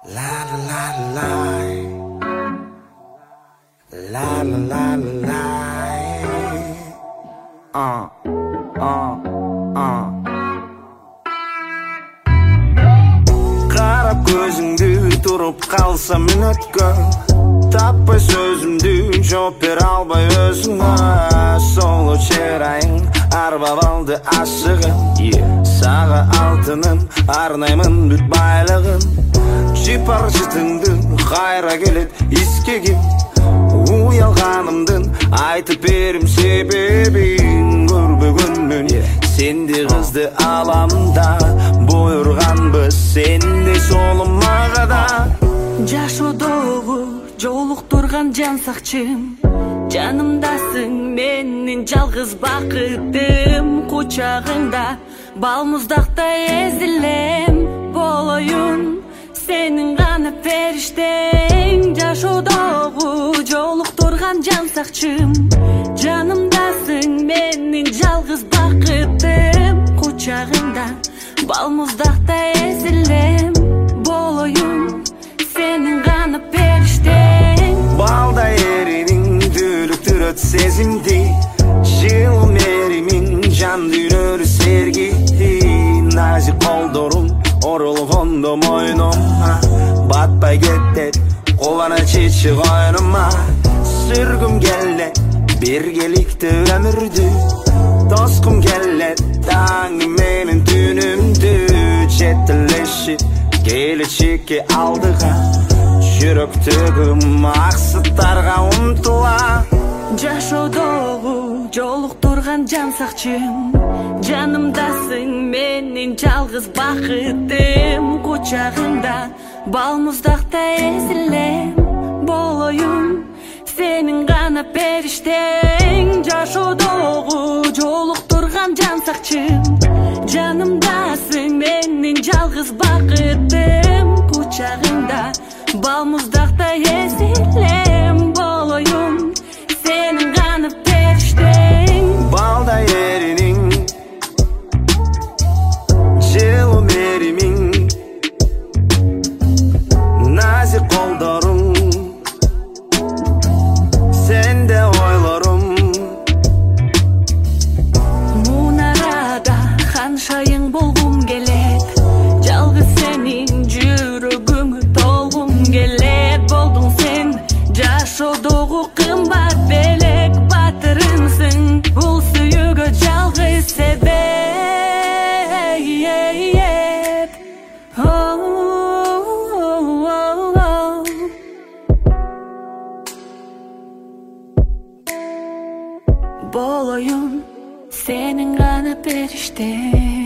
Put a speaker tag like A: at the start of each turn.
A: La la la la la la la la Qarab ko'zingdi turib qalsam minutga Tappa sözümdü javob bera albay özüngə Solu çerayın arbab aldı aşığım Sağa altınım arnayımın büt baylığım Jipar jitindin hayra gelet iskegim Uyalganımdın aytıp berim sebebin Görbөгөнмүн sendi kızdı alamda Buyurganбыз sendi solumagada
B: Жашоодогу жолуктурган жан сакчым Жанымдасың менин жалгыз бакытым Кучагыңда балмуздакта эзилем Болоюн сенин гана периштең Жашоодогу жолуктурган жан сакчым Жанымдасың менин жалгыз бакытым Кучагыңда балмуздакта эзилем Болоюн senin gana perişten
A: Balda erinin dülüktüröt sezimdi Jılım erimin can dünörü sergidi Nazik koldorum orulgondo moynuma Batpay kettet kolana çiçi koynuma Sürgüm gellet birgelikte ömürdü Dostum gellet tağım menin tünümdü Çetilleşip Келечекке алдыға жүрөктөгүм максаттарга умтула
B: Жашоодогу жолуктурган жан сакчым Жанымдасың менин жалгыз бакытым Кучагыңда балмуздакта эзилем Болоюн сенин гана периштең Жашоодогу жолуктурган жан сакчым Жанымдасың менин жалгыз бакытым Кучагыңда балмуздакта эзилем Болоюн сенин гана периштең
A: Балда еринин жылым эримиң Назик колдоруң сенде ойлорум
B: Мунарада ханшайың болгум келет Жалгыз сенин жүрөгүңө толгум келет Болдуң сен жашоодогу кымбат белек батырымсың Бул сүйүүгө жалгыз себеп Болоюн сенин гана периштең